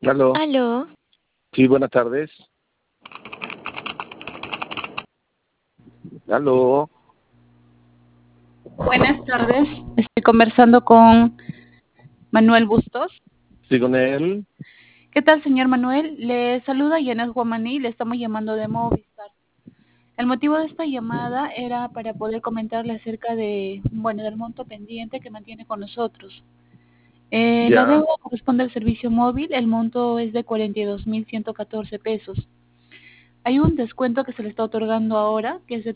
Aló. Aló, Sí, buenas tardes. Aló. Buenas tardes, estoy conversando con Manuel Bustos. Sí, con él. ¿Qué tal, señor Manuel? Le saluda Yanes Guamaní, le estamos llamando de Movistar. El motivo de esta llamada era para poder comentarle acerca del monto pendiente que mantiene con nosotros. La Ya. deuda corresponde al servicio móvil, el monto es de 42.114 pesos. Hay un descuento que se le está otorgando ahora, que es de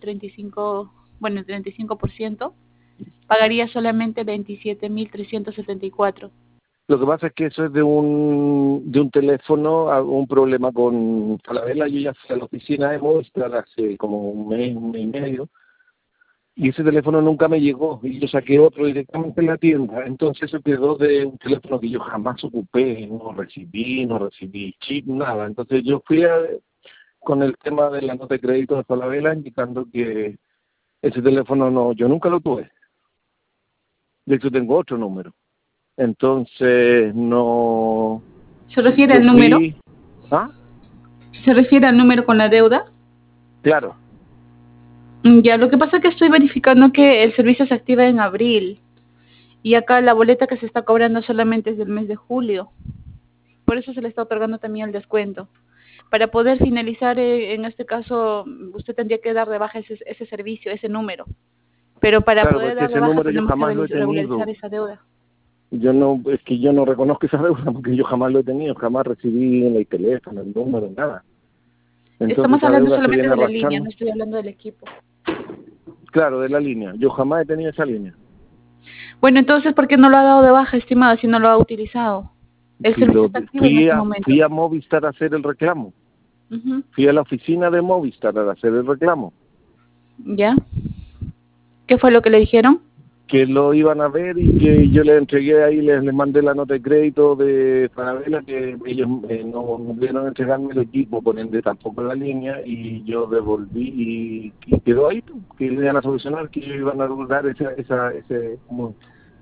35%. Pagaría solamente 27.374. Lo que pasa es que eso es de un teléfono, un problema con Falabella. Yo ya fui a la oficina de Movistar hace como un mes y medio, y ese teléfono nunca me llegó, y yo saqué otro directamente en la tienda. Entonces eso quedó de un teléfono que yo jamás ocupé, no recibí chip, nada. Entonces yo fui con el tema de la nota de crédito de Falabella, indicando que ese teléfono no, yo nunca lo tuve. De hecho tengo otro número. Entonces, no, ¿Se refiere yo al número? fui, ¿ah? ¿Se refiere al número con la deuda? Claro, Ya, lo que pasa es que estoy verificando que el servicio se activa en abril y acá la boleta que se está cobrando solamente es del mes de julio. Por eso se le está otorgando también el descuento. Para poder finalizar, en este caso, usted tendría que dar de baja ese servicio, ese número. Pero para claro, poder porque dar de ese baja número yo tenemos que jamás lo he regularizar tenido. esa deuda. Yo no, es que yo no reconozco esa deuda porque yo jamás lo he tenido, jamás recibí en el teléfono, el número, nada. Entonces Estamos esa hablando deuda se solamente viene de la línea, arrastrando, no estoy hablando del equipo. claro, de la línea. Yo jamás he tenido esa línea. Bueno, entonces, ¿por qué no lo ha dado de baja, estimada, si no lo ha utilizado? El Si servicio lo, está activo en este momento. fui a Movistar a hacer el reclamo. Ujú. Fui a la oficina de Movistar a hacer el reclamo. ¿Ya? ¿Qué fue lo que le dijeron? Que lo iban a ver y que yo les entregué ahí, les mandé la nota de crédito de Falabella, que ellos no pudieron entregarme el equipo, por ende tampoco la línea, y yo devolví y quedó ahí, pues, que le iban a solucionar, que ellos iban a dar ese monto.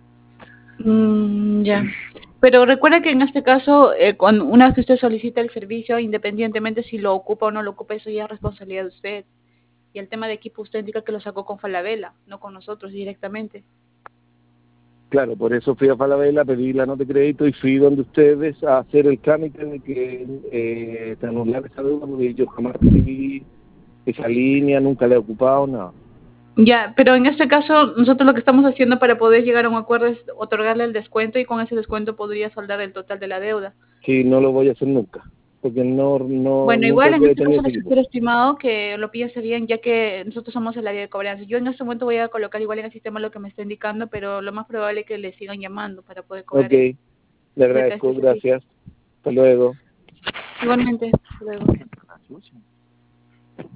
Ya. Pero recuerda que en este caso, cuando una vez que usted solicita el servicio, independientemente si lo ocupa o no lo ocupa, eso ya es responsabilidad de usted. Y el tema de equipo usted indica que lo sacó con Falabella, no con nosotros directamente. Claro, por eso fui a Falabella, pedí la nota de crédito y fui donde ustedes a hacer el trámite de que te anular esa deuda, porque yo jamás recibí esa línea, nunca la he ocupado, nada. Ya, pero en este caso, nosotros lo que estamos haciendo para poder llegar a un acuerdo es otorgarle el descuento y con ese descuento podría saldar el total de la deuda. Sí, no lo voy a hacer nunca, porque Bueno, nunca igual en he este tenido caso ese le equipo. sugiero, estimado, que lo piense bien, ya que nosotros somos el área de cobranza. Yo en este momento voy a colocar igual en el sistema lo que me está indicando, pero lo más probable es que le sigan llamando para poder Ok, cobrar le acerca de agradezco, este servicio. gracias. Hasta luego. Igualmente, hasta luego.